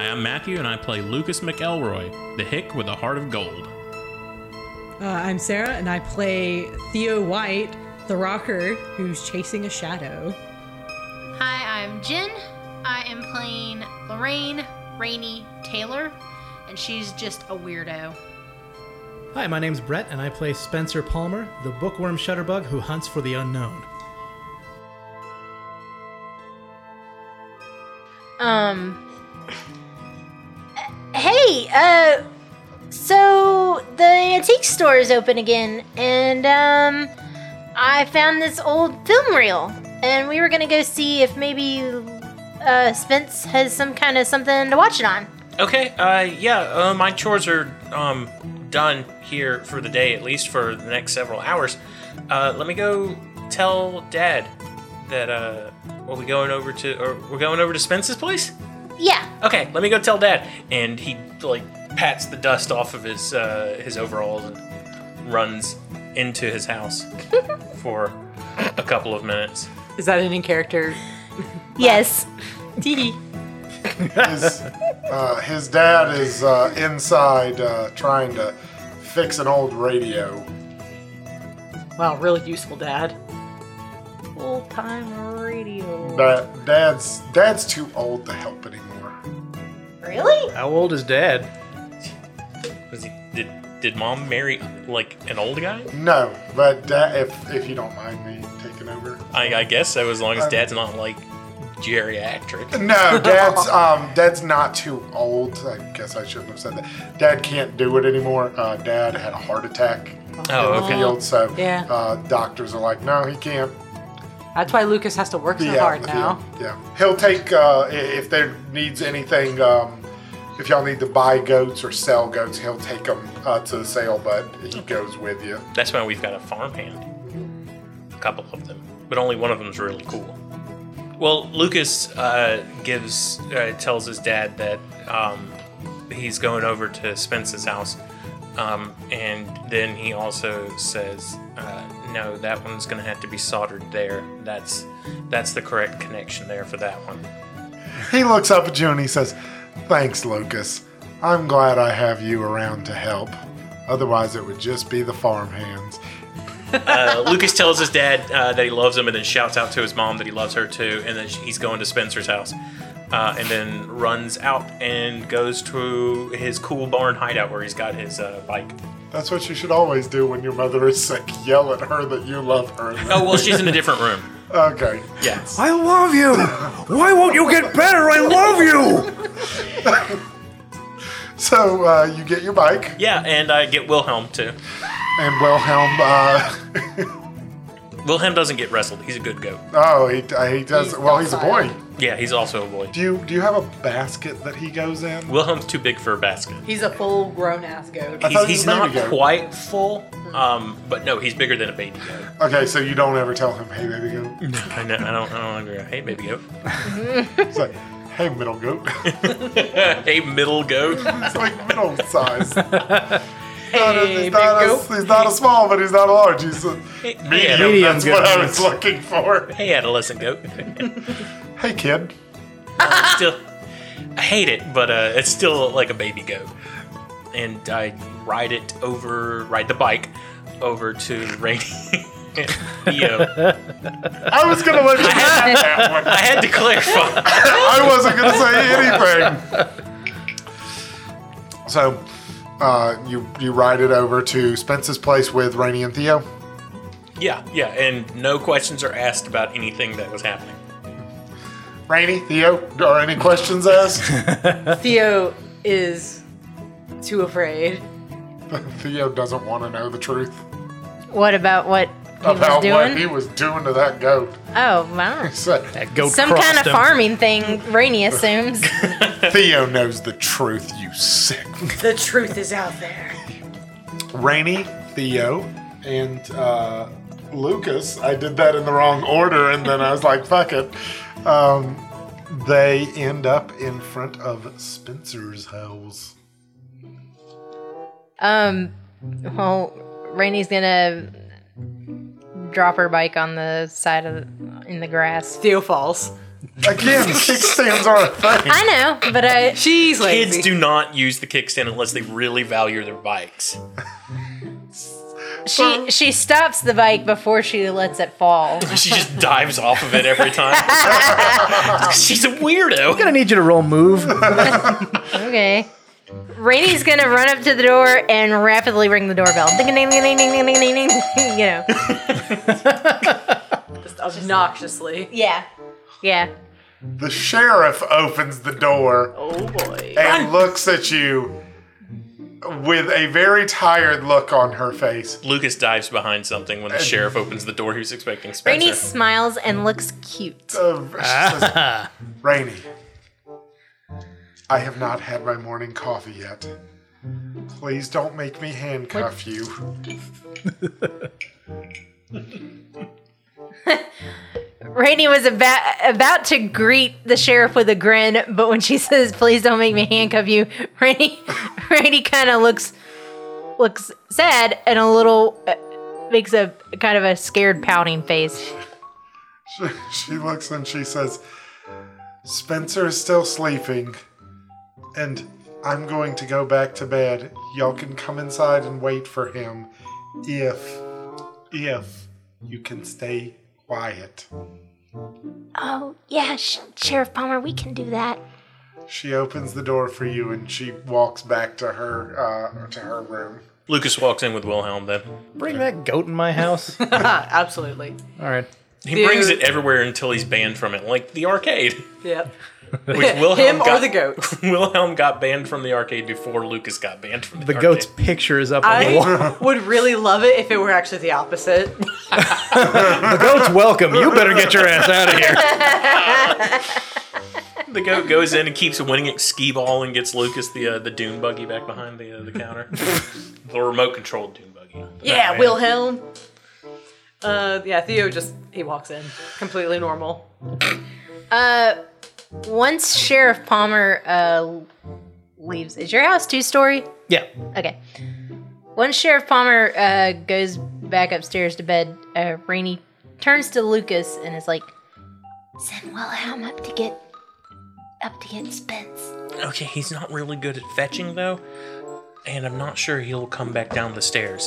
Hi, I'm Matthew, and I play Lucas McElroy, the hick with a heart of gold. I'm Sarah, and I play Theo White, the rocker who's chasing a shadow. Hi, I'm Jen. I am playing Lorraine Rainey Taylor, and she's just a weirdo. Hi, my name's Brett, and I play Spencer Palmer, the bookworm shutterbug who hunts for the unknown. Hey, so the antique store is open again, and, I found this old film reel, and we were gonna go see if maybe, Spence has some kind of something to watch it on. Okay, my chores are, done here for the day, at least for the next several hours. Let me go tell Dad that, we're going over to Spence's place? Yeah. Okay, let me go tell Dad. And he, pats the dust off of his overalls and runs into his house for a couple of minutes. Is that an in-character? Yes. His dad is inside trying to fix an old radio. Wow, really useful, Dad. Old-time radio. Dad's too old to help anymore. Really? How old is Dad? Did Mom marry an old guy? No, but Dad, if you don't mind me taking over. I guess so, as long as Dad's not geriatric. No, Dad's not too old. I guess I shouldn't have said that. Dad can't do it anymore. Dad had a heart attack in the field, so doctors are like, no, he can't. That's why Lucas has to work so hard now. Yeah. He'll take, if there needs anything, if y'all need to buy goats or sell goats, he'll take them to the sale, but he goes with you. That's why we've got a farmhand. A couple of them. But only one of them's really cool. Well, Lucas tells his dad that he's going over to Spence's house. And then he also says, no, that one's going to have to be soldered there. That's the correct connection there for that one. He looks up at you and he says, thanks, Lucas. I'm glad I have you around to help. Otherwise, it would just be the farmhands. Lucas tells his dad that he loves him and then shouts out to his mom that he loves her too. And then he's going to Spencer's house. And then runs out and goes to his cool barn hideout where he's got his bike. That's what you should always do when your mother is sick. Yell at her that you love her. Oh, well, she's in a different room. Okay. Yes. I love you! Why won't you get better? I love you! So, you get your bike. Yeah, and I get Wilhelm too. And Wilhelm, Wilhelm doesn't get wrestled. He's a good goat. Oh, he does. Well, he's a boy. Yeah, he's also a boy. Do you have a basket that he goes in? Wilhelm's too big for a basket. He's a full-grown ass goat. He's not quite full, but no, he's bigger than a baby goat. Okay, so you don't ever tell him, "Hey, baby goat." I don't ever go, "Hey, baby goat." It's like, "Hey, middle goat." Hey, middle goat. It's like middle size. Hey, he's not a small, but he's not a large. He's a medium. That's what I was looking for. Hey, adolescent goat. Hey, kid. Still, I hate it, but it's still like a baby goat. And I ride the bike over to Rainy. Theo. I was going to let you have that one. I had to clarify. I wasn't going to say anything. So, you ride it over to Spence's place with Rainy and Theo? Yeah, and no questions are asked about anything that was happening. Rainy, Theo, are any questions asked? Theo is too afraid. Theo doesn't want to know the truth. What about what he was About doing? what he was doing to that goat. Oh, wow. So, That goat Some crossed kind of him. farming thing, Rainey assumes. Theo knows the truth, you sick. The truth is out there. Rainy, Theo, and Lucas. I did that in the wrong order, and then I was like, fuck it. They end up in front of Spencer's house. Well, Rainey's gonna drop her bike on the side in the grass. Theo falls. Again, kickstands are a thing. I know, but She's lazy. Kids do not use the kickstand unless they really value their bikes. she stops the bike before she lets it fall. She just dives off of it every time. She's a weirdo. I'm gonna need you to roll move. Okay. Rainy's gonna run up to the door and rapidly ring the doorbell. Ding ding ding ding ding ding ding ding ding. You know. Just obnoxiously. Yeah. Yeah. The sheriff opens the door Oh boy. and looks at you with a very tired look on her face. Lucas dives behind something when the sheriff opens the door. He's expecting Spencer. Rainy smiles and looks cute. She says, Rainy, I have not had my morning coffee yet. Please don't make me handcuff you. Rainy was about to greet the sheriff with a grin, but when she says, "Please don't make me handcuff you," Rainy kind of looks sad and a little makes a kind of a scared pouting face. She looks and she says, Spencer is still sleeping, and I'm going to go back to bed. Y'all can come inside and wait for him if you can stay quiet. Oh yeah, Sheriff Palmer, we can do that. She opens the door for you and she walks back to her room. Lucas walks in with Wilhelm then. Bring that goat in my house. Absolutely. All right. He brings it everywhere until he's banned from it, like the arcade. Yep. Which Wilhelm Him got, or the goat. Wilhelm got banned from the arcade before Lucas got banned from the The arcade. goat's picture is up on the wall. I would really love it if it were actually the opposite. The goat's welcome. You better get your ass out of here. The goat goes in and keeps winning at skee ball and gets Lucas the dune buggy back behind the counter. The remote controlled dune buggy. Yeah, Wilhelm. Theo he walks in. Completely normal. Once Sheriff Palmer leaves, is your house 2-story? Yeah. Okay. Once Sheriff Palmer goes back upstairs to bed, Rainy turns to Lucas and is like, "Send Wilhelm up to get Spence." Okay, he's not really good at fetching though, and I'm not sure he'll come back down the stairs.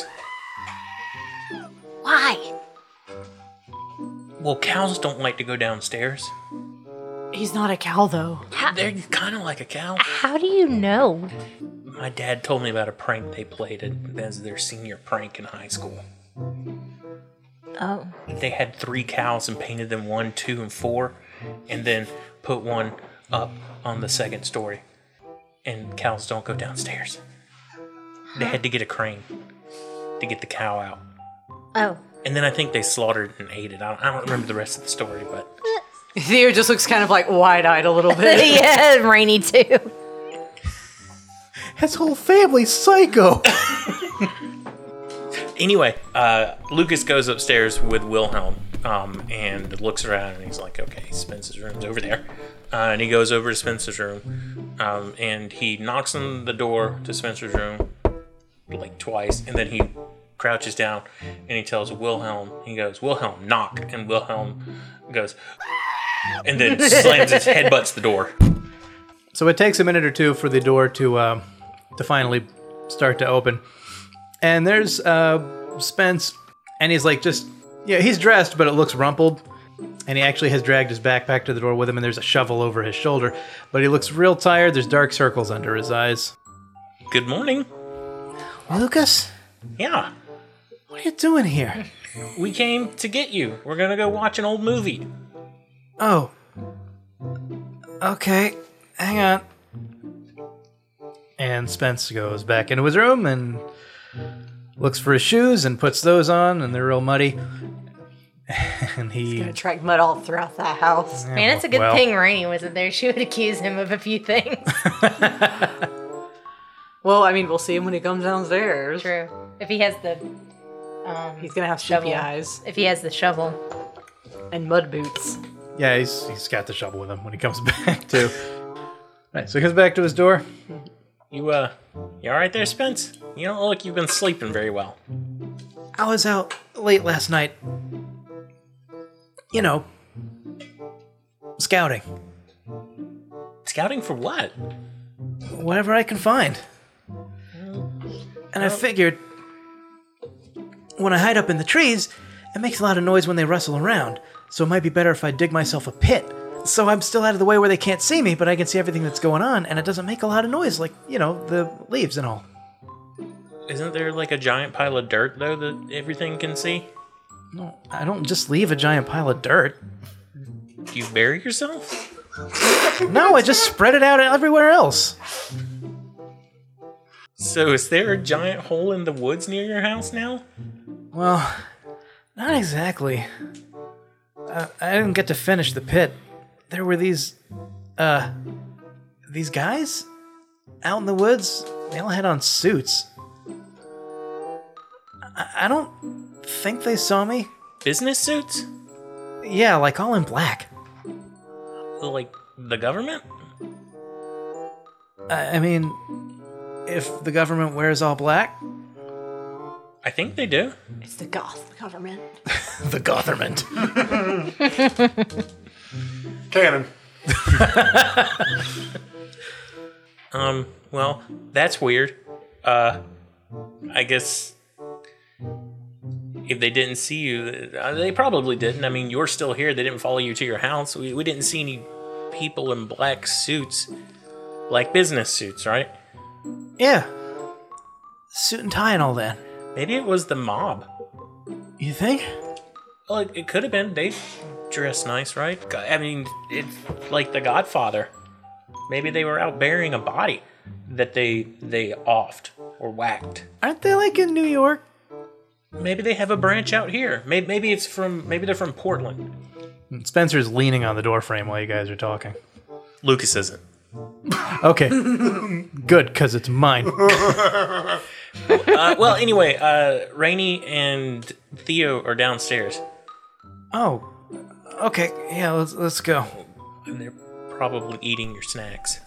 Why? Well, cows don't like to go downstairs. He's not a cow, though. They're kind of like a cow. How do you know? My dad told me about a prank they played as their senior prank in high school. Oh. They had 3 cows and painted them 1, 2, and 4, and then put one up on the 2nd story. And cows don't go downstairs. They had to get a crane to get the cow out. Oh. And then I think they slaughtered and ate it. I don't remember the rest of the story, but... Theo just looks kind of like wide-eyed a little bit. Yeah, Rainy too. His whole family's psycho. Anyway, Lucas goes upstairs with Wilhelm and looks around and he's like, okay, Spencer's room's over there. And he goes over to Spencer's room and he knocks on the door to Spencer's room like twice, and then he crouches down and he tells Wilhelm, he goes, "Wilhelm, knock." And Wilhelm goes, and then slams his headbutts the door. So it takes a minute or two for the door to finally start to open. And there's Spence, and he's like he's dressed, but it looks rumpled. And he actually has dragged his backpack to the door with him, and there's a shovel over his shoulder. But he looks real tired. There's dark circles under his eyes. Good morning. Lucas, Yeah, what are you doing here? we came to get you. We're gonna go watch an old movie. Oh. Okay, hang on. And Spence goes back into his room and looks for his shoes and puts those on, and they're real muddy. And he... Gonna track mud all throughout that house. Man, it's a good thing Rainy wasn't there. She would accuse him of a few things. Well, I mean, we'll see him when he comes downstairs. True. If he has the He's gonna have shovel. sleepy eyes If he has the shovel. and mud boots. Yeah, he's got the shovel with him when he comes back, too. Right, so he comes back to his door. You all right there, Spence? You don't look like you've been sleeping very well. I was out late last night. You know, Scouting. Scouting for what? Whatever I can find. And I figured, when I hide up in the trees, it makes a lot of noise when they rustle around, so it might be better if I dig myself a pit. So I'm still out of the way where they can't see me, but I can see everything that's going on, and it doesn't make a lot of noise, like, the leaves and all. Isn't there like a giant pile of dirt, though, that everything can see? No, I don't just leave a giant pile of dirt. Do you bury yourself? No, I just spread it out everywhere else. So is there a giant hole in the woods near your house now? Well, not exactly. I didn't get to finish the pit. There were these guys out in the woods. They all had on suits. I don't think they saw me. Business suits? Yeah, like all in black. Like the government? I mean, if the government wears all black. I think they do. It's the goth government. The government. Cannon. Well, that's weird. I guess if they didn't see you, they probably didn't. I mean, you're still here. They didn't follow you to your house. We didn't see any people in black suits, like business suits, right? Yeah. Suit and tie and all that. Maybe it was the mob. You think? Well, it could have been. They dress nice, right? I mean, it's like The Godfather. Maybe they were out burying a body that they offed or whacked. Aren't they like in New York? Maybe they have a branch out here. Maybe they're from Portland. Spencer's leaning on the doorframe while you guys are talking. Lucas isn't. Okay. Good, because it's mine. Well, anyway, Rainey and Theo are downstairs. Oh. Okay, yeah, let's go. And they're probably eating your snacks.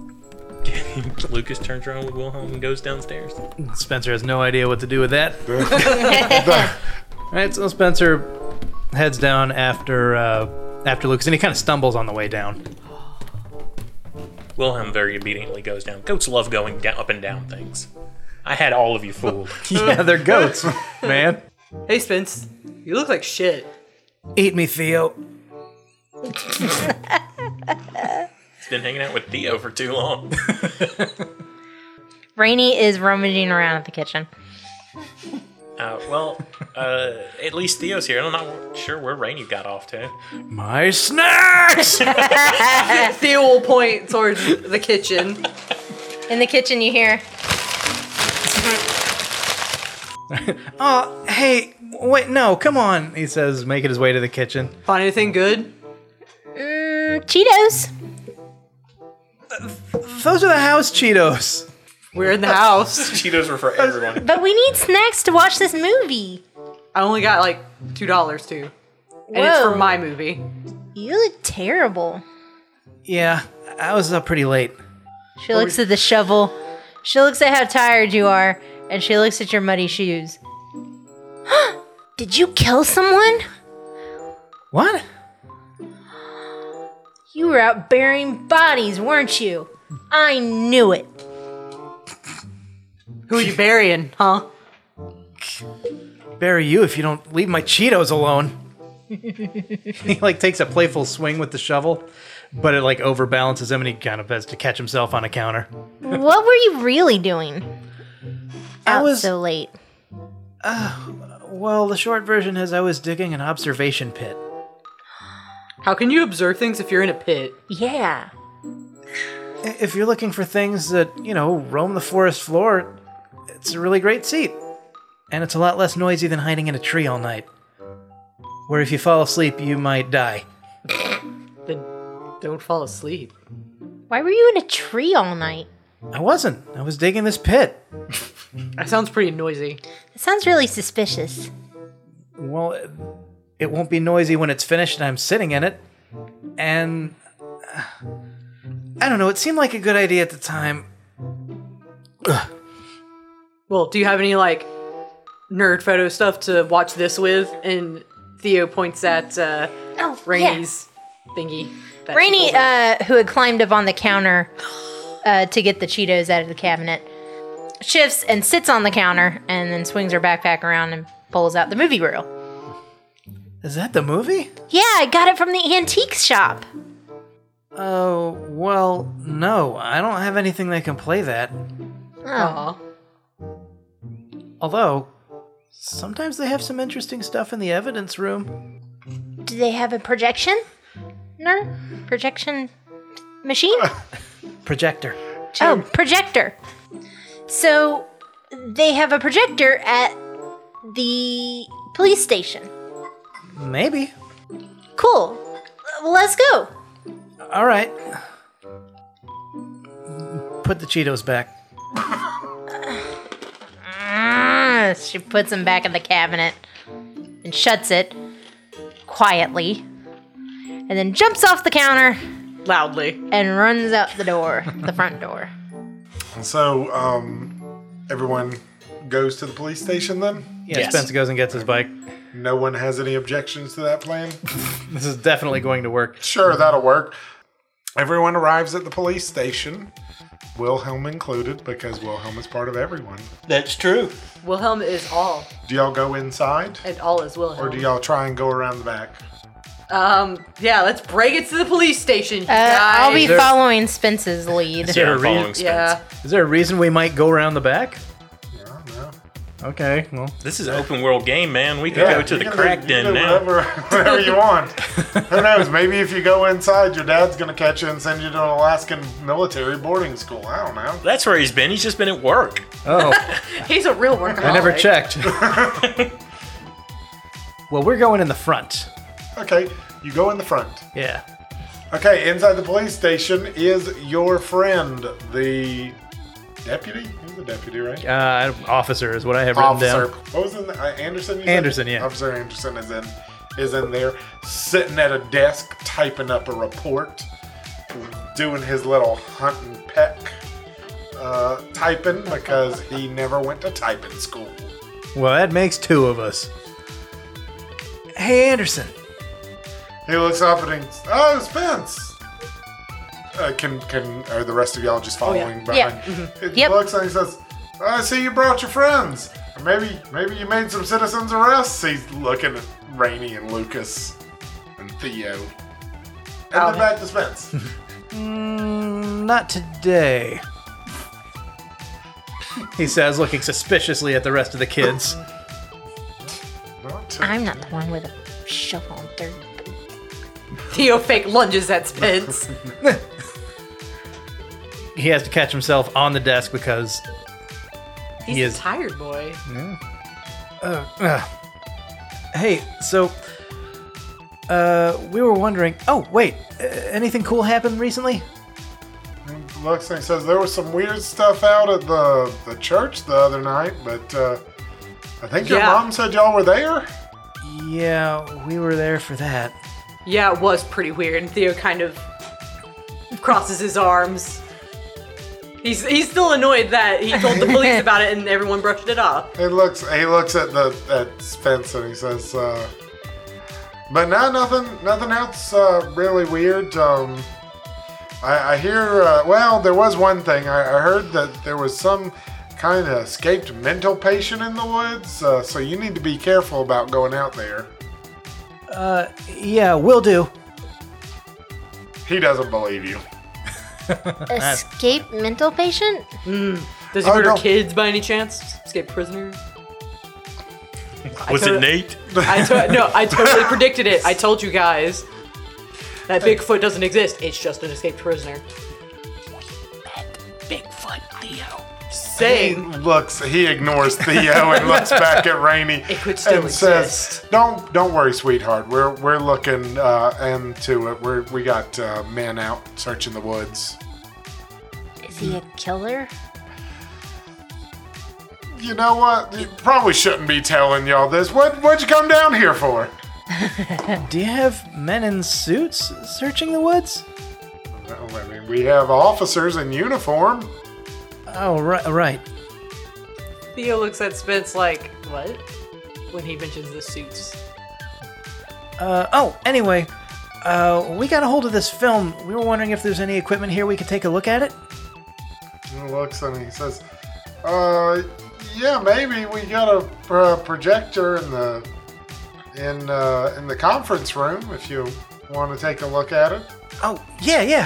Lucas turns around with Wilhelm and goes downstairs. Spencer has no idea what to do with that. Alright, so Spencer heads down after Lucas, and he kind of stumbles on the way down. Wilhelm very obediently goes down. Goats love going down, up and down things. I had all of you fooled. Yeah, they're goats, man. Hey, Spence. You look like shit. Eat me, Theo. He's been hanging out with Theo for too long. Rainey is rummaging around at the kitchen. At least Theo's here. I'm not sure where Rainey got off to. My snacks! Theo will point towards the kitchen. In the kitchen, you hear, Oh, hey, wait, no, come on, he says, making his way to the kitchen. Find anything good? Cheetos. Those are the house Cheetos. We're in the house. Cheetos were for everyone. But we need snacks to watch this movie. I only got like $2 too. And it's Whoa. for my movie. You look terrible. Yeah, I was up pretty late. She looks at the shovel. She looks at how tired you are. And she looks at your muddy shoes. Did you kill someone? What? You were out burying bodies, weren't you? I knew it. Who are you burying, huh? Bury you if you don't leave my Cheetos alone. He takes a playful swing with the shovel, but it overbalances him and he kind of has to catch himself on a counter. What were you really doing? I was so late. Well, the short version is I was digging an observation pit. How can you observe things if you're in a pit? Yeah. If you're looking for things that, roam the forest floor, it's a really great seat. And it's a lot less noisy than hiding in a tree all night. Where if you fall asleep, you might die. Then don't fall asleep. Why were you in a tree all night? I wasn't. I was digging this pit. That sounds pretty noisy. It sounds really suspicious. Well, it won't be noisy when it's finished and I'm sitting in it. And I don't know, it seemed like a good idea at the time. Ugh. Well, do you have any nerd photo stuff to watch this with? And Theo points at Rainey's thingy. that Rainey, she pulled who had climbed up on the counter to get the Cheetos out of the cabinet, shifts and sits on the counter and then swings her backpack around and pulls out the movie reel. Is that the movie? Yeah, I got it from the antiques shop. Oh, well, no. I don't have anything that can play that. Aw. Although, sometimes they have some interesting stuff in the evidence room. Do they have a projection? No? Projection machine? Projector. Oh, projector. So they have a projector at the police station. Maybe. Cool. Well, let's go. All right. Put the Cheetos back. She puts them back in the cabinet and shuts it quietly, and then jumps off the counter Loudly. and runs out the door, the front door. So, everyone goes to the police station then? Yeah, Yes. Spence goes and gets his bike. No one has any objections to that plan? This is definitely going to work. Sure, that'll work. Everyone arrives at the police station, Wilhelm included, because Wilhelm is part of everyone. That's true. Wilhelm is all, Do y'all go inside? and all is Wilhelm. Or do y'all try and go around the back? Yeah, let's break it to the police station, I'll be Is there- following Spence's lead. Is there, Yeah, a I'm following reason, Spence. Yeah. is there a reason we might go around the back? No. Okay, well. This is an open world game, man. We could go to you the can crack do, you den can do now. whatever you want. Who knows? Maybe if you go inside, your dad's going to catch you and send you to an Alaskan military boarding school. I don't know. That's where he's been. He's just been at work. Oh, He's a real workaholic. I never checked. Well, we're going in the front. Okay, you go in the front. Yeah. Okay, inside the police station is your friend, the deputy? He's the deputy, right? Officer is what I have written Officer. down. What was in Anderson? You said? Anderson, yeah. Officer Anderson is in there, sitting at a desk, typing up a report, doing his little hunt and peck typing because he never went to typing school. Well, that makes two of us. Hey, Anderson. He looks up and he's, oh, Spence. Are the rest of y'all just following behind? Yeah. He Yep. looks and he says, I see you brought your friends. Maybe you made some citizens arrests. He's looking at Rainey and Lucas and Theo. And then back to Spence. Not today. He says, looking suspiciously at the rest of the kids. Not to- I'm not the one with a shovel and dirt. Theo fake lunges at Spence. He has to catch himself on the desk because He's he a is. tired boy. Hey, so we were wondering. Oh, wait, anything cool happened recently? Looks and he says there was some weird stuff out at the church the other night, but I think your Yeah. mom said y'all were there. Yeah, we were there for that. Yeah, it was pretty weird. And Theo kind of crosses his arms. He's still annoyed that he told the police about it and everyone brushed it off. He looks at Spence and he says, but no, nothing else really weird. I hear, well, there was one thing. I heard that there was some kind of escaped mental patient in the woods, so you need to be careful about going out there. Yeah, will do. He doesn't believe you. Escape mental patient? Does he Oh, murder no. kids by any chance? Escape prisoner? Was it Nate? I totally predicted it. I told you guys. That Bigfoot doesn't exist. It's just an escaped prisoner. Bigfoot Theo. Saying He ignores Theo and looks back at Rainey It could still and says, exist. "Don't worry, sweetheart. We're looking into it. We got men out searching the woods. Is he a killer? You know what? You probably shouldn't be telling y'all this. What'd you come down here for? Do you have men in suits searching the woods? Well, I mean, we have officers in uniform. Oh, right. Theo looks at Spence like, what? When he mentions the suits. Anyway, we got a hold of this film. We were wondering if there's any equipment here we could take a look at it. He looks and he says, yeah, maybe we got a projector in the conference room if you want to take a look at it. Oh, yeah.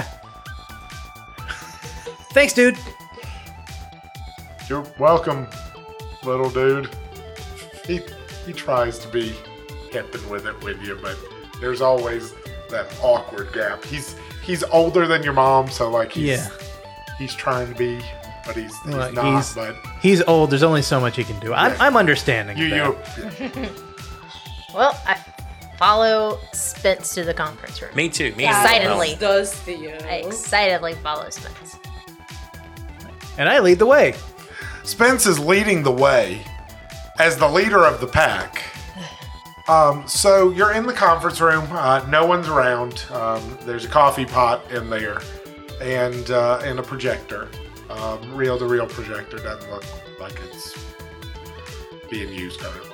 Thanks, dude. You're welcome, little dude. He tries to be hipping with it with you, but there's always that awkward gap. He's older than your mom, so like he's trying to be, but he's not. But he's old. There's only so much he can do. I'm understanding. Yeah. Well, I follow Spence to the conference room. Me too. Me Excitedly. Does Theo. I excitedly follow Spence. And I lead the way. Spence is leading the way as the leader of the pack. So you're in the conference room. No one's around. There's a coffee pot in there, and a projector. Reel-to-reel projector. Doesn't look like it's being used currently.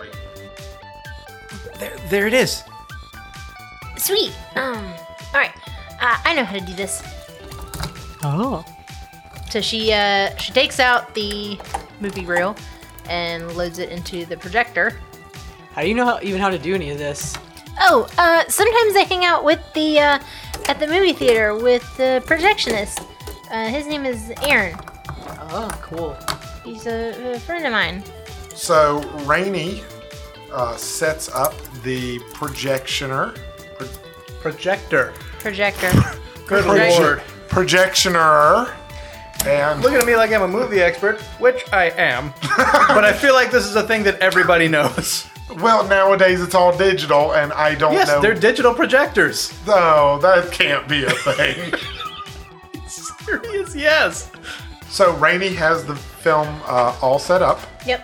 There it is. Sweet. All right. I know how to do this. Oh. So she takes out the movie reel and loads it into the projector. How do you know how to do any of this? Oh, sometimes I hang out with the at the movie theater with the projectionist. His name is Aaron. Oh, cool. He's a friend of mine. So Rainey sets up the projectioner. Projector. Projector. Good lord. Projectioner. And Looking at me like I'm a movie expert, which I am. But I feel like this is a thing that everybody knows. well, nowadays it's all digital, and I don't know. Yes, they're digital projectors. No, that can't be a thing. Serious, yes. So Rainey has the film all set up. Yep.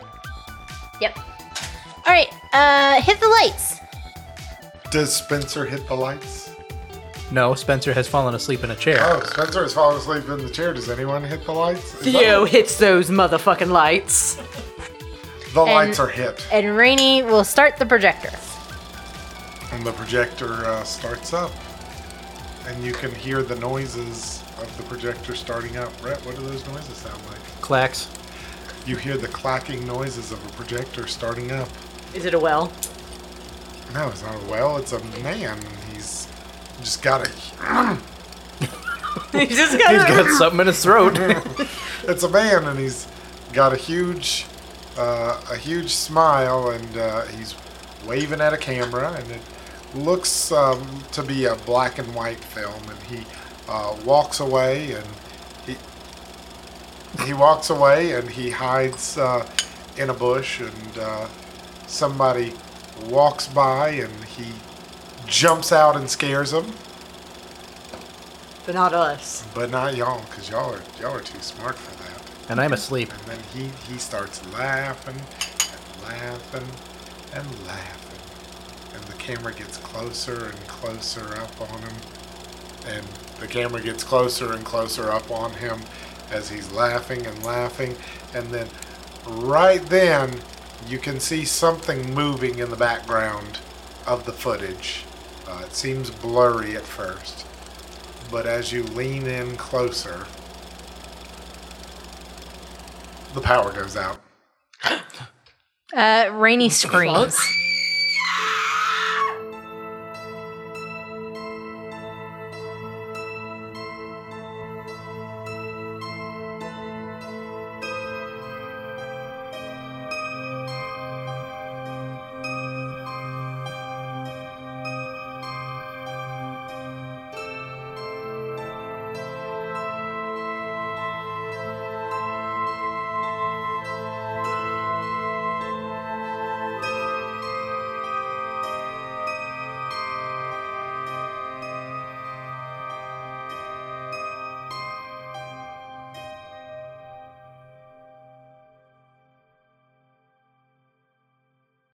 All right. Hit the lights. Does Spencer hit the lights? No, Spencer has fallen asleep in a chair. Oh, Spencer has fallen asleep in the chair. Does anyone hit the lights? Is Theo that- hits those motherfucking lights. The lights are hit, And Rainey will start the projector. and the projector starts up, and you can hear the noises of the projector starting up. Brett, what do those noises sound like? Clacks. You hear the clacking noises of a projector starting up. Is it a well? No, it's not a well. It's a man. He's just got a. He just He's got something in his throat. It's a man, and he's got a huge smile, and he's waving at a camera, and it looks to be a black and white film. And he walks away, and he walks away, and he hides in a bush, and somebody walks by, and he jumps out and scares him. But not us. But not y'all, because y'all are too smart for that. And I'm asleep. And then he starts laughing and laughing and laughing. And the camera gets closer and closer up on him. And the camera gets closer and closer up on him as he's laughing and laughing. And then right then you can see something moving in the background of the footage. It seems blurry at first. But as you lean in closer, the power goes out. Rainey screams.